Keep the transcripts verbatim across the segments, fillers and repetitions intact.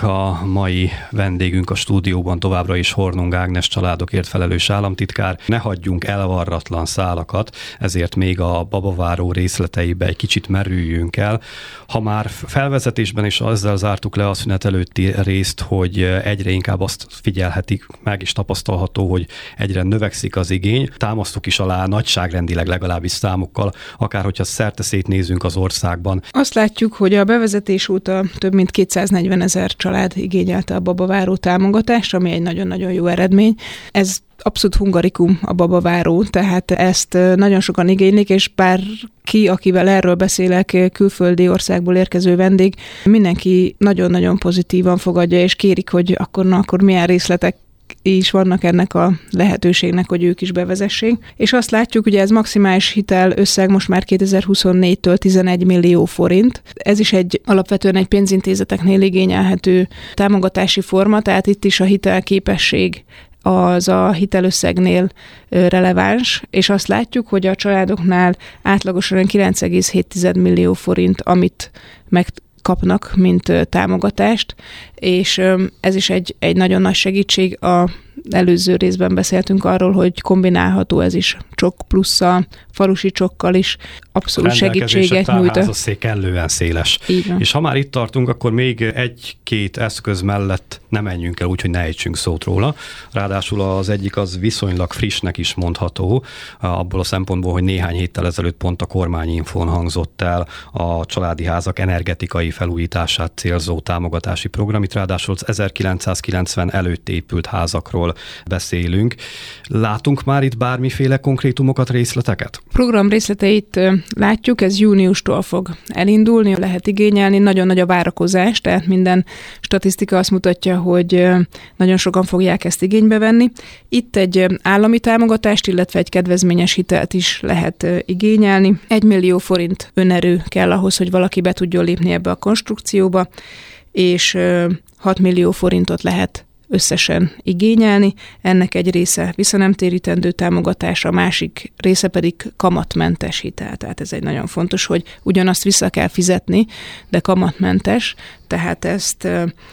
a mai vendégünk a stúdióban továbbra is Hornung Ágnes családokért felelős államtitkár. Ne hagyjunk elvarratlan szálakat, ezért még a babaváró részleteibe egy kicsit merüljünk el. Ha már felvezetésben is ezzel zártuk le a szünet előtti részt, hogy egyre inkább azt figyelhetik, meg is tapasztalható, hogy egyre növekszik az igény. Támasztuk is alá nagyságrendileg legalábbis számokkal, akár hogyha szerte szétnézünk az országban. Azt látjuk, hogy a bevezetés óta több mint kétszáznegyven ezer család igényelte a babaváró támogatást, ami egy nagyon-nagyon jó eredmény. Ez abszolút hungarikum a babaváró, tehát ezt nagyon sokan igénylik, és bárki, akivel erről beszélek, külföldi országból érkező vendég, mindenki nagyon-nagyon pozitívan fogadja, és kérik, hogy akkor, na, akkor milyen részletek is vannak ennek a lehetőségnek, hogy ők is bevezessék. És azt látjuk, hogy ez maximális hitel összeg most már kétezer-huszonnégytől tizenegy millió forint. Ez is egy alapvetően egy pénzintézeteknél igényelhető támogatási forma, tehát itt is a hitelképesség az a hitelösszegnél releváns, és azt látjuk, hogy a családoknál átlagosan kilenc egész hét millió forint, amit megkapnak, mint támogatást, és ez is egy, egy nagyon nagy segítség. A előző részben beszéltünk arról, hogy kombinálható ez is csok plusszal, falusi csokkal is abszolút segítséget nyújt. A szék kellően széles. És ha már itt tartunk, akkor még egy-két eszköz mellett ne menjünk el, úgyhogy ne ejtsünk szót róla. Ráadásul az egyik az viszonylag frissnek is mondható, abból a szempontból, hogy néhány héttel ezelőtt pont a kormányinfón hangzott el a családi házak energetikai felújítását célzó támogatási program. Itt ráadásul az ezerkilencszázkilencven előtt épült házakról beszélünk. Látunk már itt bármiféle konkrétumokat, részleteket? Program részleteit látjuk, ez júniustól fog elindulni, lehet igényelni, nagyon nagy a várakozás, tehát minden statisztika azt mutatja, hogy nagyon sokan fogják ezt igénybe venni. Itt egy állami támogatást, illetve egy kedvezményes hitelt is lehet igényelni. Egy millió forint önerő kell ahhoz, hogy valaki be tudjon lépni ebbe a konstrukcióba, és hat millió forintot lehet összesen igényelni. Ennek egy része visszanemtérítendő támogatás, a másik része pedig kamatmentes hitel. Tehát ez egy nagyon fontos, hogy ugyanazt vissza kell fizetni, de kamatmentes, tehát ezt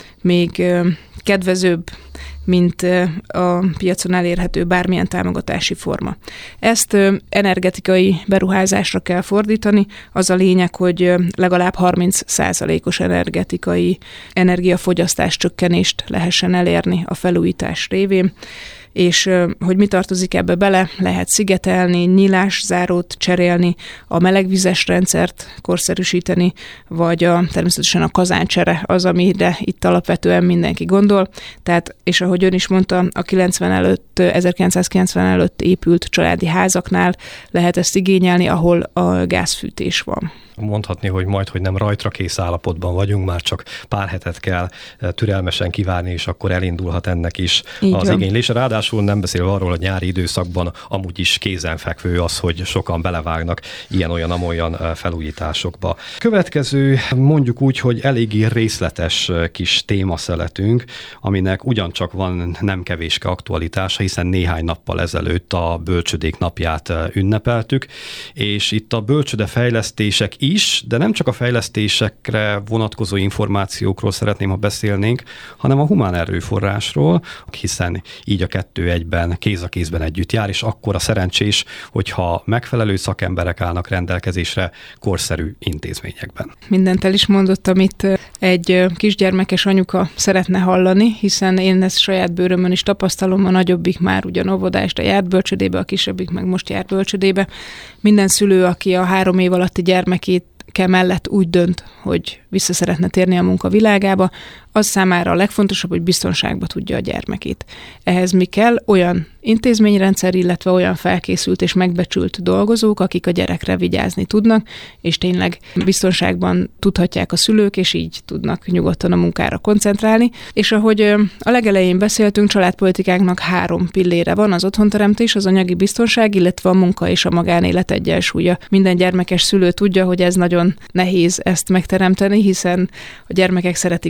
még kedvezőbb, mint a piacon elérhető bármilyen támogatási forma. Ezt energetikai beruházásra kell fordítani. Az a lényeg, hogy legalább harminc százalékos energetikai energiafogyasztás csökkenést lehessen elérni a felújítás révén. És hogy mi tartozik ebbe bele, lehet szigetelni, nyílászárót cserélni, a melegvizes rendszert korszerűsíteni, vagy a, természetesen a kazáncsere az, amire itt alapvetően mindenki gondol. Tehát, és ahogy ön is mondta, a kilencven előtt, ezerkilencszázkilencven előtt épült családi házaknál lehet ezt igényelni, ahol a gázfűtés van. Mondhatni, hogy majd, hogy nem rajtra kész állapotban vagyunk, már csak pár hetet kell türelmesen kivárni, és akkor elindulhat ennek is így az van. Igénylése. Ráadásul nem beszélve arról, hogy nyári időszakban amúgy is kézenfekvő az, hogy sokan belevágnak ilyen-olyan-amolyan felújításokba. Következő, mondjuk úgy, hogy eléggé részletes kis témaszeletünk, aminek ugyancsak van nem kevéske aktualitása, hiszen néhány nappal ezelőtt a bölcsödék napját ünnepeltük, és itt a bölcsöde fejlesztések is, de nem csak a fejlesztésekre vonatkozó információkról szeretném, ha beszélnénk, hanem a humán erőforrásról, hiszen így a kettő egyben, kéz a kézben együtt jár, és akkor a szerencsés, hogyha megfelelő szakemberek állnak rendelkezésre korszerű intézményekben. Mindent el is mondott, amit egy kisgyermekes anyuka szeretne hallani, hiszen én ezt saját bőrömön is tapasztalom, a nagyobbik már ugyan óvodás, de járt bölcsödébe, a kisebbik meg most jár bölcsödébe. Minden szülő, aki a három év alatti gyermekét mellett úgy dönt, hogy vissza szeretne térni a munka világába, az számára a legfontosabb, hogy biztonságba tudja a gyermekét. Ehhez mi kell? Olyan intézményrendszer, illetve olyan felkészült és megbecsült dolgozók, akik a gyerekre vigyázni tudnak, és tényleg biztonságban tudhatják a szülők, és így tudnak nyugodtan a munkára koncentrálni. És ahogy a legelején beszéltünk, családpolitikánknak három pillére van, az otthonteremtés, az anyagi biztonság, illetve a munka és a magánélet egyensúlya. Minden gyermekes szülő tudja, hogy ez nagyon nehéz ezt megteremteni, hiszen a gyermekek szeretik betölteni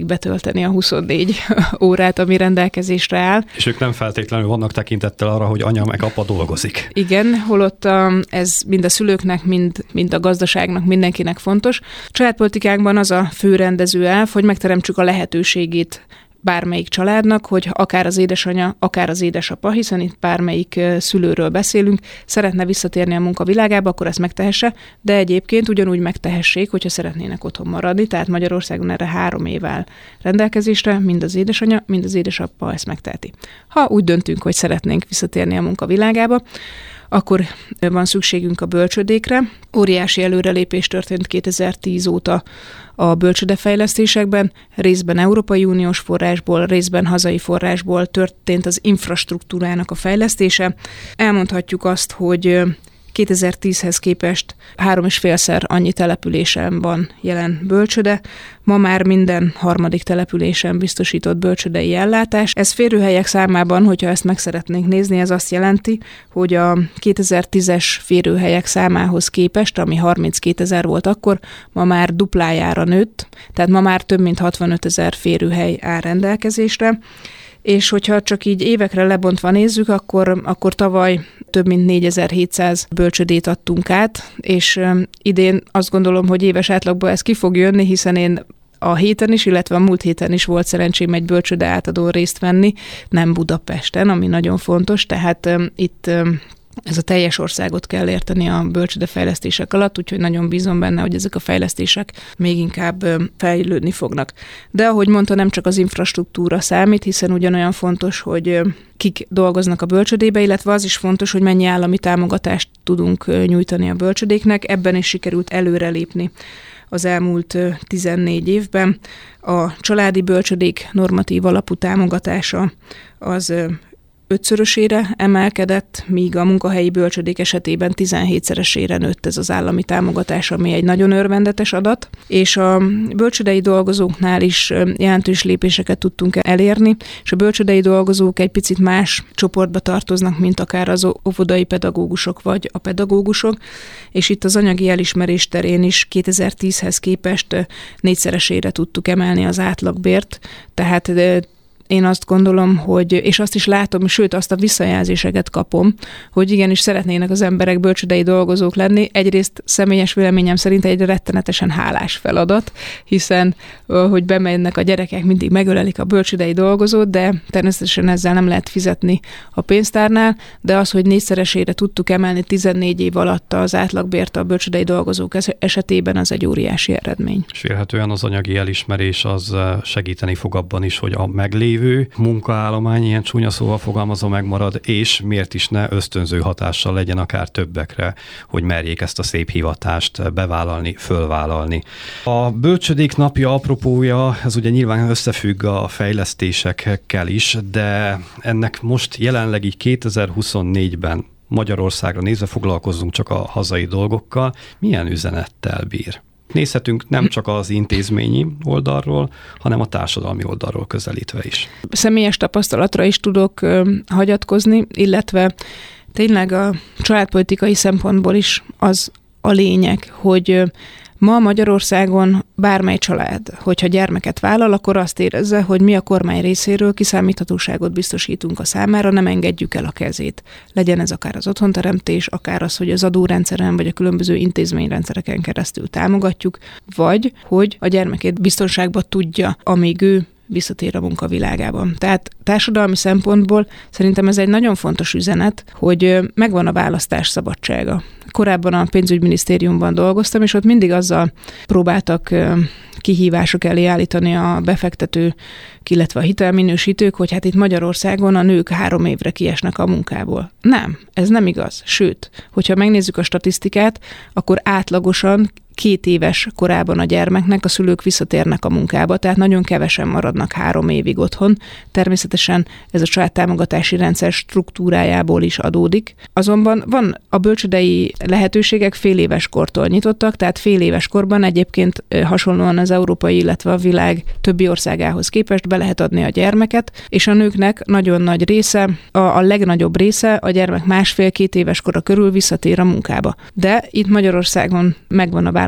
tölteni a huszonnégy órát, ami rendelkezésre áll. És ők nem feltétlenül vannak tekintettel arra, hogy anya meg apa dolgozik. Igen, holott ez mind a szülőknek, mind, mind a gazdaságnak, mindenkinek fontos. Családpolitikánkban az a fő rendező elv, hogy megteremtsük a lehetőségét bármelyik családnak, hogy akár az édesanya, akár az édesapa, hiszen itt bármelyik szülőről beszélünk, szeretne visszatérni a munka világába, akkor ezt megtehesse, de egyébként ugyanúgy megtehessék, hogyha szeretnének otthon maradni, tehát Magyarországon erre három év áll rendelkezésre, mind az édesanya, mind az édesapa ezt megteheti. Ha úgy döntünk, hogy szeretnénk visszatérni a munka világába, akkor van szükségünk a bölcsödékre. Óriási előrelépés történt kétezer-tíz óta a bölcsödefejlesztésekben, részben Európai Uniós forrásból, részben hazai forrásból történt az infrastruktúrának a fejlesztése. Elmondhatjuk azt, hogy kétezer-tízhez képest három és félszer annyi településen van jelen bölcsöde. Ma már minden harmadik településen biztosított bölcsödei ellátás. Ez férőhelyek számában, hogyha ezt meg szeretnénk nézni, ez azt jelenti, hogy a kétezer-tízes férőhelyek számához képest, ami harminckétezer volt akkor, ma már duplájára nőtt, tehát ma már több mint hatvanötezer férőhely áll rendelkezésre. És hogyha csak így évekre lebontva nézzük, akkor, akkor tavaly több mint négyezer-hétszáz bölcsödét adtunk át, és idén azt gondolom, hogy éves átlagban ez ki fog jönni, hiszen én a héten is, illetve a múlt héten is volt szerencsém egy bölcsöde átadón részt venni, nem Budapesten, ami nagyon fontos, tehát um, itt um, ez a teljes országot kell érteni a bölcsödefejlesztések alatt, úgyhogy nagyon bízom benne, hogy ezek a fejlesztések még inkább fejlődni fognak. De ahogy mondta, nem csak az infrastruktúra számít, hiszen ugyanolyan fontos, hogy kik dolgoznak a bölcsödébe, illetve az is fontos, hogy mennyi állami támogatást tudunk nyújtani a bölcsödéknek. Ebben is sikerült előrelépni az elmúlt tizennégy évben. A családi bölcsödék normatív alapú támogatása az ötszörösére emelkedett, míg a munkahelyi bölcsödék esetében tizenhétszeresére nőtt ez az állami támogatás, ami egy nagyon örvendetes adat, és a bölcsödei dolgozóknál is jelentős lépéseket tudtunk elérni, és a bölcsödei dolgozók egy picit más csoportba tartoznak, mint akár az óvodai pedagógusok vagy a pedagógusok, és itt az anyagi elismerés terén is kétezer-tízhez képest négyszeresére tudtuk emelni az átlagbért, tehát én azt gondolom, hogy, és azt is látom, sőt azt a visszajelzéseket kapom, hogy igenis szeretnének az emberek bölcsödei dolgozók lenni. Egyrészt személyes véleményem szerint egy rettenetesen hálás feladat, hiszen hogy bemennek a gyerekek, mindig megölelik a bölcsödei dolgozót, de természetesen ezzel nem lehet fizetni a pénztárnál, de az, hogy négyszeresére tudtuk emelni tizennégy év alatt az átlagbért a bölcsödei dolgozók esetében, az egy óriási eredmény. És vélhetően az anyagi elismerés az segíteni fog abban is, hogy a meglévő munkaállomány, ilyen csúnya szóval fogalmazva megmarad, és miért is ne ösztönző hatással legyen akár többekre, hogy merjék ezt a szép hivatást bevállalni, fölvállalni. A bölcsödék napja apropója, ez ugye nyilván összefügg a fejlesztésekkel is, de ennek most jelenleg így kétezer-huszonnégyben Magyarországra nézve foglalkozzunk csak a hazai dolgokkal. Milyen üzenettel bír? Nézhetünk nem csak az intézményi oldalról, hanem a társadalmi oldalról közelítve is. Személyes tapasztalatra is tudok ö, hagyatkozni, illetve tényleg a családpolitikai szempontból is az a lényeg, hogy ö, ma Magyarországon bármely család, hogyha gyermeket vállal, akkor azt érezze, hogy mi a kormány részéről kiszámíthatóságot biztosítunk a számára, nem engedjük el a kezét. Legyen ez akár az otthonteremtés, akár az, hogy az adórendszeren vagy a különböző intézményrendszereken keresztül támogatjuk, vagy hogy a gyermekét biztonságba tudja, amíg ő visszatér a munkavilágában. Tehát társadalmi szempontból szerintem ez egy nagyon fontos üzenet, hogy megvan a választás szabadsága. Korábban a pénzügyminisztériumban dolgoztam, és ott mindig azzal próbáltak kihívások elé állítani a befektetők, illetve a hitelminősítők, hogy hát itt Magyarországon a nők három évre kiesnek a munkából. Nem, ez nem igaz. Sőt, hogyha megnézzük a statisztikát, akkor átlagosan két éves korában a gyermeknek a szülők visszatérnek a munkába, tehát nagyon kevesen maradnak három évig otthon. Természetesen ez a családtámogatási rendszer struktúrájából is adódik. Azonban van a bölcsödei lehetőségek fél éves kortól nyitottak, tehát fél éves korban egyébként hasonlóan az európai, illetve a világ többi országához képest be lehet adni a gyermeket, és a nőknek nagyon nagy része, a, a legnagyobb része a gyermek másfél-két éves kora körül visszatér a munkába. De itt Magyarországon megvan a választás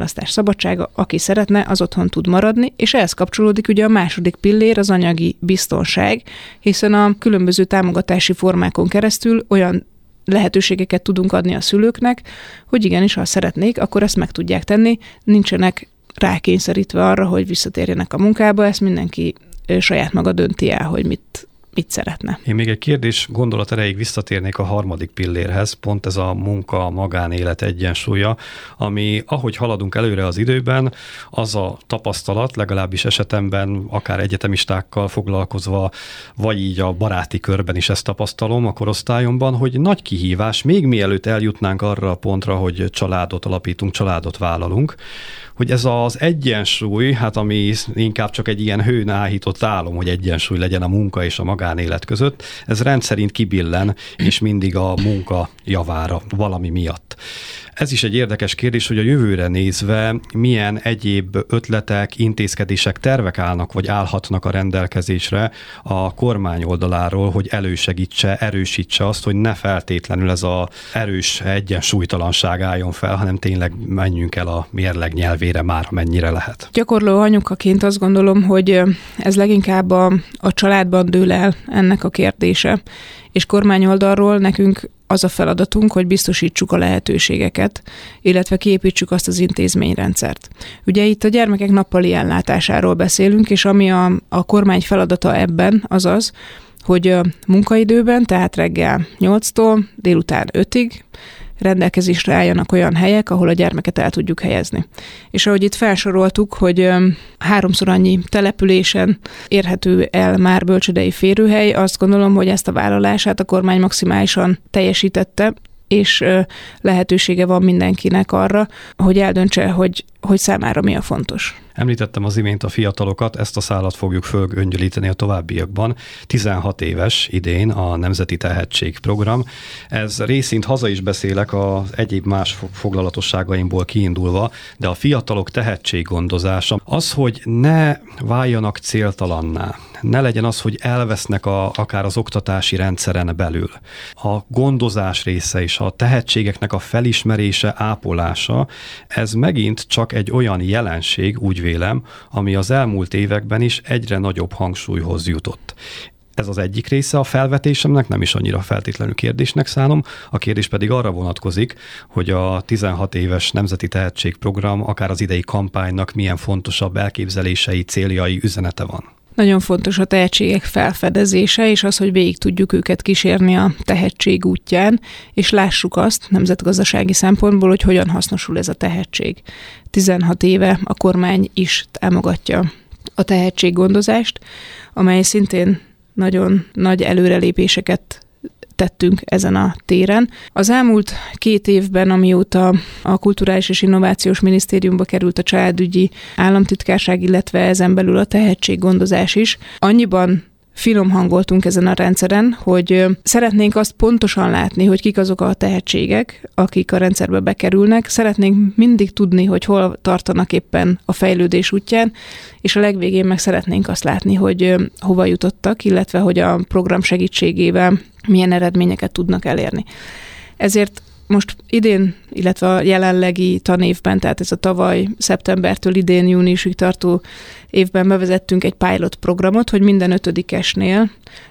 választás szabadsága, aki szeretne, az otthon tud maradni, és ehhez kapcsolódik ugye a második pillér, az anyagi biztonság, hiszen a különböző támogatási formákon keresztül olyan lehetőségeket tudunk adni a szülőknek, hogy igenis, ha szeretnék, akkor ezt meg tudják tenni, nincsenek rákényszerítve arra, hogy visszatérjenek a munkába, ezt mindenki saját maga dönti el, hogy mit mit szeretne. Én még egy kérdés gondolat erejéig visszatérnék a harmadik pillérhez, pont ez a munka, magánélet egyensúlya, ami ahogy haladunk előre az időben, az a tapasztalat, legalábbis esetemben, akár egyetemistákkal foglalkozva, vagy így a baráti körben is ezt tapasztalom a korosztályomban, hogy nagy kihívás, még mielőtt eljutnánk arra a pontra, hogy családot alapítunk, családot vállalunk, hogy ez az egyensúly, hát ami inkább csak egy ilyen hőn áhított álom, hogy egyensúly legyen a munka és a magánélet között, ez rendszerint kibillen, és mindig a munka javára valami miatt. Ez is egy érdekes kérdés, hogy a jövőre nézve milyen egyéb ötletek, intézkedések, tervek állnak, vagy állhatnak a rendelkezésre a kormány oldaláról, hogy elősegítse, erősítse azt, hogy ne feltétlenül ez az erős egyensúlytalanság álljon fel, hanem tényleg menjünk el a mérleg nyelvére már, mennyire lehet. Gyakorló anyukaként azt gondolom, hogy ez leginkább a, a családban dől el ennek a kérdése, és kormányoldalról nekünk az a feladatunk, hogy biztosítsuk a lehetőségeket, illetve kiépítsük azt az intézményrendszert. Ugye itt a gyermekek nappali ellátásáról beszélünk, és ami a, a kormány feladata ebben az az, hogy a munkaidőben, tehát reggel nyolctól délután ötig rendelkezésre álljanak olyan helyek, ahol a gyermeket el tudjuk helyezni. És ahogy itt felsoroltuk, hogy háromszor annyi településen érhető el már bölcsődei férőhely, azt gondolom, hogy ezt a vállalását a kormány maximálisan teljesítette, és lehetősége van mindenkinek arra, hogy eldöntse, hogy, hogy számára mi a fontos. Említettem az imént a fiatalokat, ezt a szálat fogjuk fölgöngyölíteni a továbbiakban. tizenhat éves idén a Nemzeti Tehetség Program. Ez részint haza is beszélek az egyéb más foglalatosságaimból kiindulva, de a fiatalok tehetséggondozása az, hogy ne váljanak céltalanná, ne legyen az, hogy elvesznek a, akár az oktatási rendszeren belül. A gondozás része és a tehetségeknek a felismerése, ápolása, ez megint csak egy olyan jelenség, úgy vélem, ami az elmúlt években is egyre nagyobb hangsúlyhoz jutott. Ez az egyik része a felvetésemnek, nem is annyira feltétlenül kérdésnek szánom, a kérdés pedig arra vonatkozik, hogy a tizenhat éves Nemzeti Tehetségprogram, akár az idei kampánynak milyen fontosabb elképzelései, céljai, üzenete van. Nagyon fontos a tehetségek felfedezése, és az, hogy végig tudjuk őket kísérni a tehetség útján, és lássuk azt nemzetgazdasági szempontból, hogy hogyan hasznosul ez a tehetség. tizenhat éve a kormány is támogatja a tehetséggondozást, amely szintén nagyon nagy előrelépéseket tettünk ezen a téren. Az elmúlt két évben, amióta a Kulturális és Innovációs Minisztériumba került a családügyi államtitkárság, illetve ezen belül a tehetséggondozás is, annyiban finom hangoltunk ezen a rendszeren, hogy szeretnénk azt pontosan látni, hogy kik azok a tehetségek, akik a rendszerbe bekerülnek. Szeretnénk mindig tudni, hogy hol tartanak éppen a fejlődés útján, és a legvégén meg szeretnénk azt látni, hogy hova jutottak, illetve hogy a program segítségével milyen eredményeket tudnak elérni. Ezért most idén, illetve a jelenlegi tanévben, tehát ez a tavaly szeptembertől idén júniusig tartó évben bevezettünk egy pilot programot, hogy minden ötödikesnél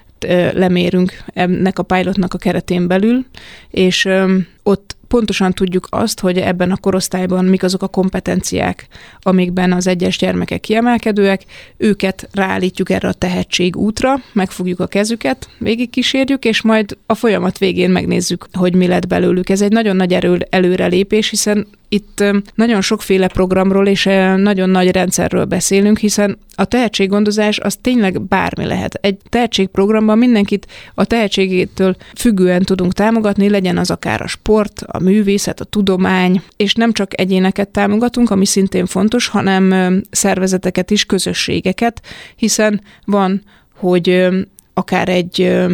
lemérünk ennek a pilotnak a keretén belül, és ott pontosan tudjuk azt, hogy ebben a korosztályban mik azok a kompetenciák, amikben az egyes gyermekek kiemelkedőek, őket ráállítjuk erre a tehetség útra, megfogjuk a kezüket, végigkísérjük, és majd a folyamat végén megnézzük, hogy mi lett belőlük. Ez egy nagyon nagy erő, előrelépés, hiszen itt nagyon sokféle programról és nagyon nagy rendszerről beszélünk, hiszen a tehetséggondozás az tényleg bármi lehet. Egy tehetségprogramban mindenkit a tehetségétől függően tudunk támogatni, legyen az akár a sport, a művészet, a tudomány, és nem csak egyéneket támogatunk, ami szintén fontos, hanem szervezeteket is, közösségeket, hiszen van, hogy akár egy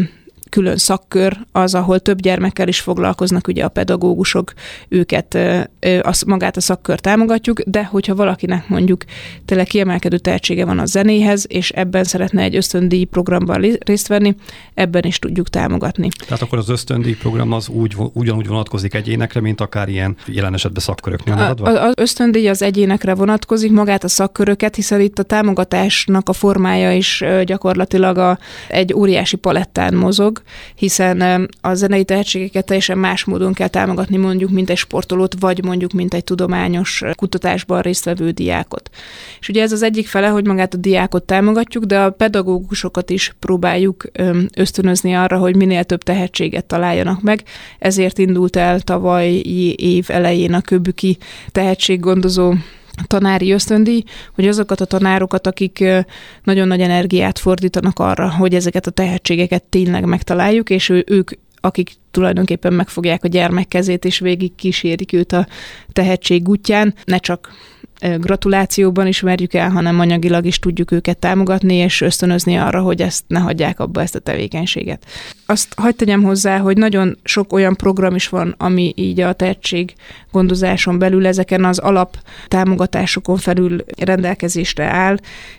külön szakkör az, ahol több gyermekkel is foglalkoznak, ugye a pedagógusok, őket, azt, magát a szakkört támogatjuk, de hogyha valakinek mondjuk tényleg kiemelkedő tehetsége van a zenéhez, és ebben szeretne egy ösztöndíj programban részt venni, ebben is tudjuk támogatni. Tehát akkor az ösztöndíj program az úgy, ugyanúgy vonatkozik egyénekre, mint akár ilyen jelen esetben szakköröknél maradva? Az ösztöndíj az egyénekre vonatkozik, magát a szakköröket, hiszen itt a támogatásnak a formája is gyakorlatilag a, egy óriási palettán mozog, hiszen a zenei tehetségeket teljesen más módon kell támogatni, mondjuk mint egy sportolót, vagy mondjuk mint egy tudományos kutatásban résztvevő diákot. És ugye ez az egyik fele, hogy magát a diákot támogatjuk, de a pedagógusokat is próbáljuk ösztönözni arra, hogy minél több tehetséget találjanak meg. Ezért indult el tavalyi év elején a Kőbüki tehetséggondozó tanári ösztöndíj, hogy azokat a tanárokat, akik nagyon nagy energiát fordítanak arra, hogy ezeket a tehetségeket tényleg megtaláljuk, és ő, ők, akik tulajdonképpen megfogják a gyermek kezét, és végig kísérik őt a tehetség útján, ne csak gratulációban ismerjük el, hanem anyagilag is tudjuk őket támogatni, és ösztönözni arra, hogy ezt ne hagyják abba, ezt a tevékenységet. Azt hagyd tegyem hozzá, hogy nagyon sok olyan program is van, ami így a tehetséggondozáson belül ezeken az alap támogatásokon felül rendelkezésre áll,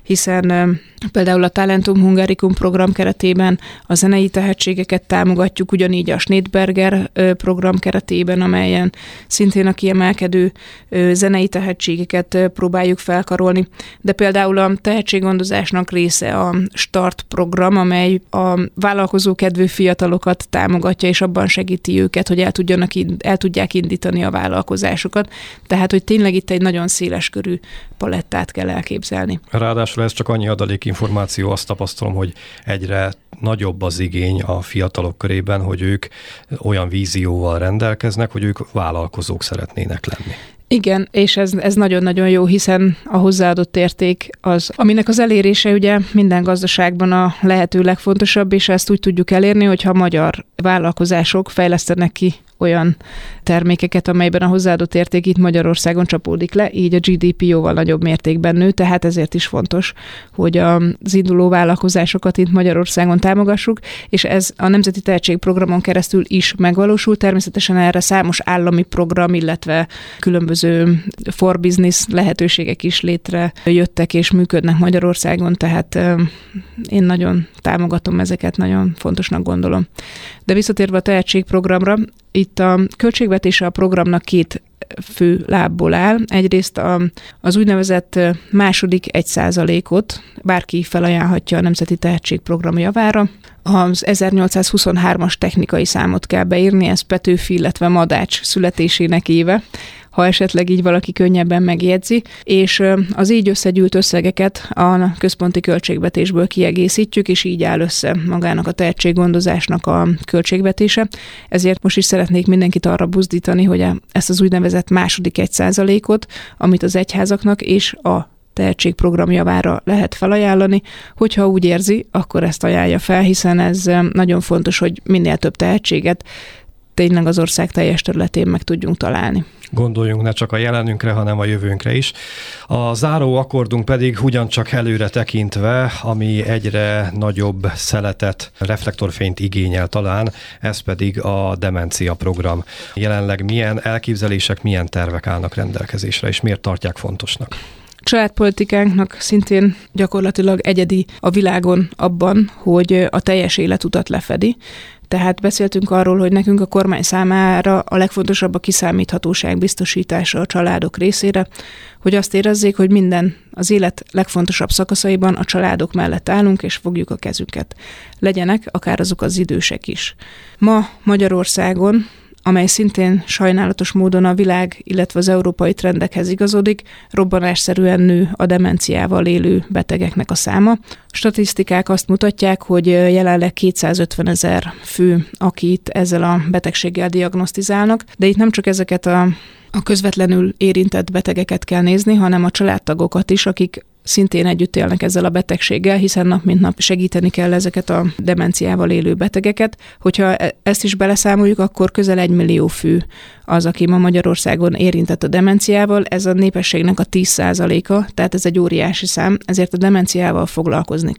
hiszen például a Talentum Hungarikum program keretében a zenei tehetségeket támogatjuk, ugyanígy a Schneidberger program keretében, amelyen szintén a kiemelkedő zenei tehetségeket próbáljuk felkarolni, de például a tehetséggondozásnak része a Start program, amely a vállalkozókedvű fiatalokat támogatja, és abban segíti őket, hogy el, tudjanak, el tudják indítani a vállalkozásokat. Tehát, hogy tényleg itt egy nagyon széleskörű palettát kell elképzelni. Ráadásul ez csak annyi adalék információ, azt tapasztalom, hogy egyre nagyobb az igény a fiatalok körében, hogy ők olyan vízióval rendelkeznek, hogy ők vállalkozók szeretnének lenni. Igen, és ez, ez nagyon-nagyon jó, hiszen a hozzáadott érték az, aminek az elérése ugye minden gazdaságban a lehető legfontosabb, és ezt úgy tudjuk elérni, hogyha magyar vállalkozások fejlesztenek ki olyan termékeket, amelyben a hozzáadott érték itt Magyarországon csapódik le, így a gé dé pé jóval nagyobb mértékben nő, tehát ezért is fontos, hogy az induló vállalkozásokat itt Magyarországon támogassuk, és ez a Nemzeti Tehetségprogramon keresztül is megvalósul. Természetesen erre számos állami program, illetve különböző for business lehetőségek is létrejöttek és működnek Magyarországon, tehát én nagyon támogatom ezeket, nagyon fontosnak gondolom. De visszatérve a tehetségprogramra, itt a költségvetése a programnak két fő lábból áll. Egyrészt a, az úgynevezett második egy százalékot bárki felajánlhatja a Nemzeti Tehetségprogram javára. Az ezernyolcszázhuszonhármas technikai számot kell beírni, ez Petőfi, illetve Madács születésének éve, ha esetleg így valaki könnyebben megjegyzi, és az így összegyűlt összegeket a központi költségvetésből kiegészítjük, és így áll össze magának a tehetséggondozásnak a költségvetése. Ezért most is szeretnék mindenkit arra buzdítani, hogy ezt az úgynevezett második egy százalékot, amit az egyházaknak és a tehetségprogram javára lehet felajánlani, hogyha úgy érzi, akkor ezt ajánlja fel, hiszen ez nagyon fontos, hogy minél több tehetséget tényleg az ország teljes területén meg tudjunk találni. Gondoljunk ne csak a jelenünkre, hanem a jövőnkre is. A záró akkordunk pedig ugyancsak előre tekintve, ami egyre nagyobb szeletet, reflektorfényt igényel talán, ez pedig a demencia program. Jelenleg milyen elképzelések, milyen tervek állnak rendelkezésre, és miért tartják fontosnak? Családpolitikánknak szintén gyakorlatilag egyedi a világon abban, hogy a teljes életutat lefedi. Tehát beszéltünk arról, hogy nekünk a kormány számára a legfontosabb a kiszámíthatóság biztosítása a családok részére, hogy azt érezzék, hogy minden az élet legfontosabb szakaszaiban a családok mellett állunk, és fogjuk a kezüket. Legyenek akár azok az idősek is. Ma Magyarországon, amely szintén sajnálatos módon a világ, illetve az európai trendekhez igazodik, robbanásszerűen nő a demenciával élő betegeknek a száma. A statisztikák azt mutatják, hogy jelenleg kétszázötven ezer fő, akit ezzel a betegséggel diagnosztizálnak, de itt nem csak ezeket a, a közvetlenül érintett betegeket kell nézni, hanem a családtagokat is, akik szintén együtt élnek ezzel a betegséggel, hiszen nap mint nap segíteni kell ezeket a demenciával élő betegeket. Hogyha ezt is beleszámoljuk, akkor közel egy millió fő az, aki ma Magyarországon érintett a demenciával. Ez a népességnek a tíz százaléka, tehát ez egy óriási szám, ezért a demenciával foglalkozni kell.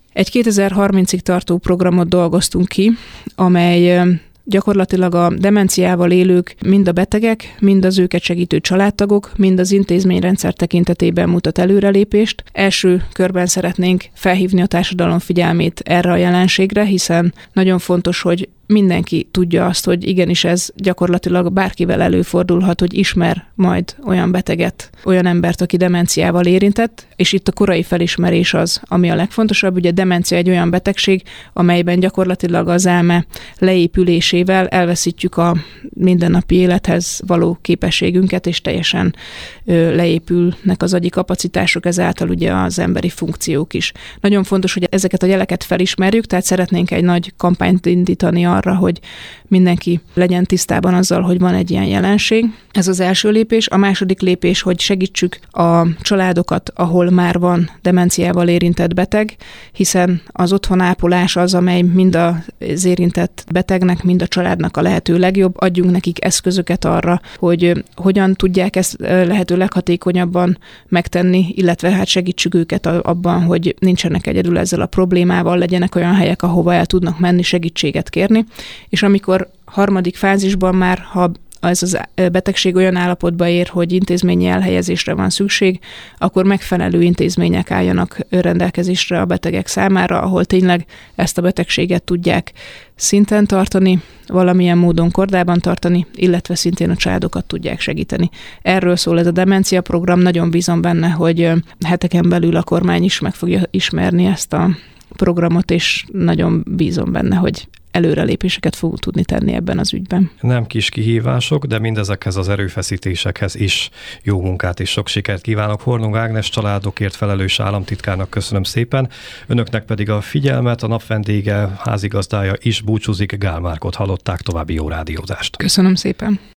Egy kétezer-harmincig tartó programot dolgoztunk ki, amely gyakorlatilag a demenciával élők, mind a betegek, mind az őket segítő családtagok, mind az intézményrendszer tekintetében mutat előrelépést. Első körben szeretnénk felhívni a társadalom figyelmét erre a jelenségre, hiszen nagyon fontos, hogy mindenki tudja azt, hogy igenis ez gyakorlatilag bárkivel előfordulhat, hogy ismer majd olyan beteget, olyan embert, aki demenciával érintett, és itt a korai felismerés az, ami a legfontosabb. Ugye a demencia egy olyan betegség, amelyben gyakorlatilag az elme leépülésével elveszítjük a mindennapi élethez való képességünket, és teljesen ö, leépülnek az agyi kapacitások, ezáltal ugye az emberi funkciók is. Nagyon fontos, hogy ezeket a jeleket felismerjük, tehát szeretnénk egy nagy kampányt indítani arra, hogy mindenki legyen tisztában azzal, hogy van egy ilyen jelenség. Ez az első lépés. A második lépés, hogy segítsük a családokat, ahol már van demenciával érintett beteg, hiszen az otthonápolás az, amely mind az érintett betegnek, mind a családnak a lehető legjobb. Adjunk nekik eszközöket arra, hogy hogyan tudják ezt lehető leghatékonyabban megtenni, illetve hát segítsük őket abban, hogy nincsenek egyedül ezzel a problémával, legyenek olyan helyek, ahova el tudnak menni segítséget kérni. És amikor harmadik fázisban már, ha ez az betegség olyan állapotba ér, hogy intézményi elhelyezésre van szükség, akkor megfelelő intézmények álljanak rendelkezésre a betegek számára, ahol tényleg ezt a betegséget tudják szinten tartani, valamilyen módon kordában tartani, illetve szintén a családokat tudják segíteni. Erről szól ez a demencia program, nagyon bízom benne, hogy heteken belül a kormány is meg fogja ismerni ezt a programot, és nagyon bízom benne, hogy előrelépéseket fogunk tudni tenni ebben az ügyben. Nem kis kihívások, de mindezekhez az erőfeszítésekhez is jó munkát és sok sikert kívánok. Hornung Ágnes családokért felelős államtitkárnak köszönöm szépen. Önöknek pedig a figyelmet, a nap vendége, házigazdája is búcsúzik, Gál Márkot hallották, további jó rádiózást. Köszönöm szépen.